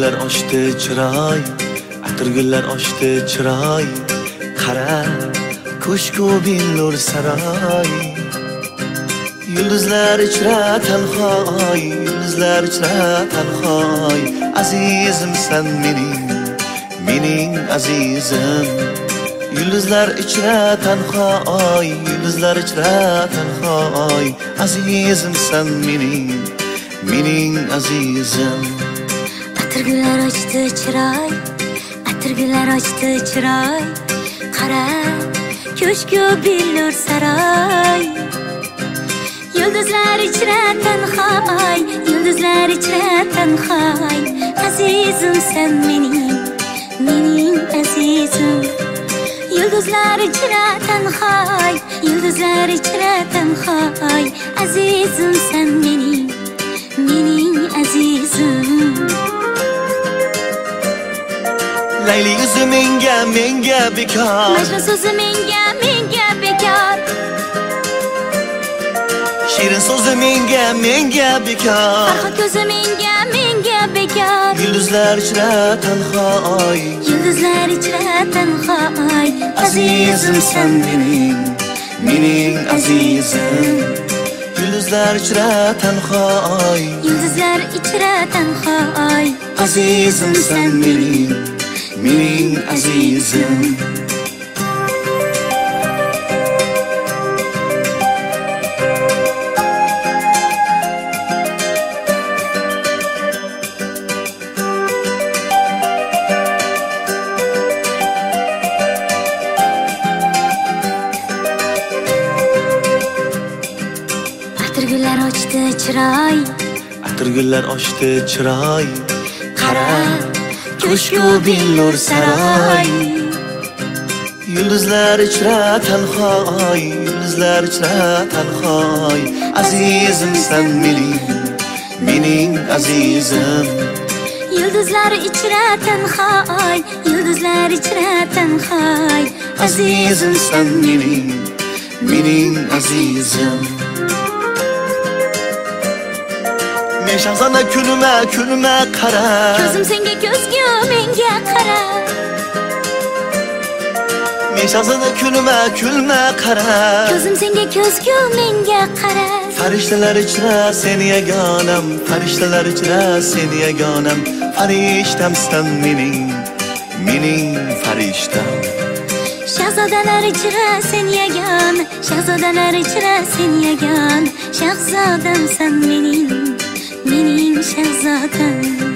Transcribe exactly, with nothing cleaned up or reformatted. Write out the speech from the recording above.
Atirgullar ochdi chiroy, atirgullar ochdi chiroy. Qara, ko'shku billur saroy. Yulduzlar ichra tanhoy, yulduzlar ichra tanhoy. Azizim sen mening, mening azizim. Yulduzlar ichra tanhoy, yulduzlar ichra tanhoy. Azizim sen mening, mening azizim. Atirgullar ochdi chiroy, atirgullar ochdi chiroy. Qara, ko'shku billur saroy. Yulduzlar ichra tanhoy, yulduzlar ichra tanhoy. Azizim sen mening, mening azizim. Yulduzlar ichra tanhoy, yulduzlar ichra tanhoy. Azizim sen mening, mening azizim. Layli yuzi menga, menga bekor. Majnun so'zi menga, menga bekor. Shirin so'zi menga, menga bekor. Farhod ko'zi menga, menga bekor. Yulduzlar ichra tanhoy, yulduzlar ichra tanhoy. azizim sen mening, mening azizim. Yulduzlar ichra tanhoy, yulduzlar ichra tanhoy. azizim sen mening, mening azizim. Atirgullar ochdi chiroy, atirgullar ochdi chiroy. qara, ko'shku billur saroy. Yulduzlar ichra tanhoy, yulduzlar ichra tanhoy. Azizim sen mening, mening azizim. Yulduzlar ichra tanhoy, yulduzlar ichra tanhoy. Azizim sen mening, mening azizim. Men shahzona kunima, kunima qara. Ko'zim senga, ko'zgu menga qara. Men shahzona kunima, kulma qara. Ko'zim senga, ko'zgu menga qara. Farishtalar ichra seni yagonam, farishtalar ichra seni yagonam. Farishtam sen mening, mening farishtam. Shahzodalar ichra sen yagon, shahzodalar ichra sen yagon. Shahzodam sen mening, mening shahzodam.